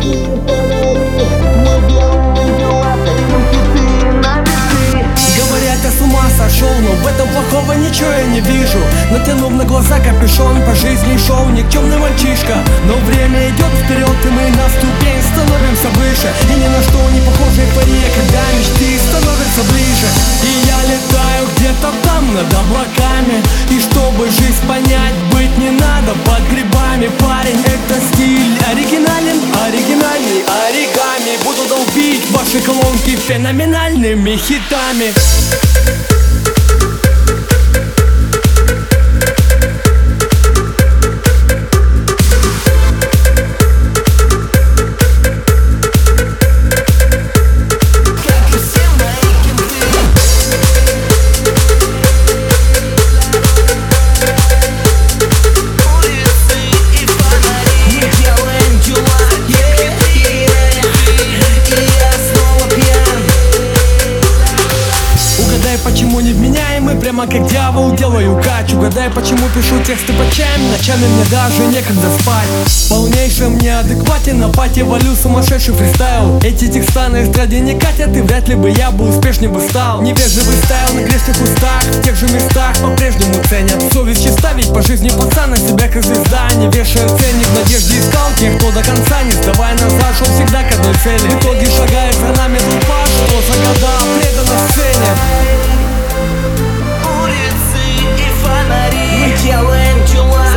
Говорят, я с ума сошел, но в этом плохого ничего я не вижу. Натянув на глаза капюшон, по жизни шел никчемный мальчишка. Но время идет вперед, и мы на ступень становимся выше. И ни на что не похожа эйфория, когда мечты становятся ближе. И я летаю где-то там, над облаками. И чтобы жизнь понять, быть не надо под грибами. Парень, это стиль оригинален, оригинальный оригами. Буду долбить ваши колонки феноменальными хитами. Почему невменяемый, прямо как дьявол делаю кач. Угадай, почему пишу тексты по чаям. Ночами мне даже некогда спать. Полнейшим неадекватен, на пати валю сумасшедший фристайл. Эти текста на эстраде не катят, и вряд ли бы я бы успешней бы стал. Невежливый стайл на грешных устах, в тех же местах по-прежнему ценят. Совесть чиста, ведь по жизни пацан на себя как звезда. Не вешая ценник, в надежде искал тех, кто до конца, не сдавая назад, шел всегда к одной цели. В итоге шагает за нами толпа, что за года предана сцене. Мы делаем дела.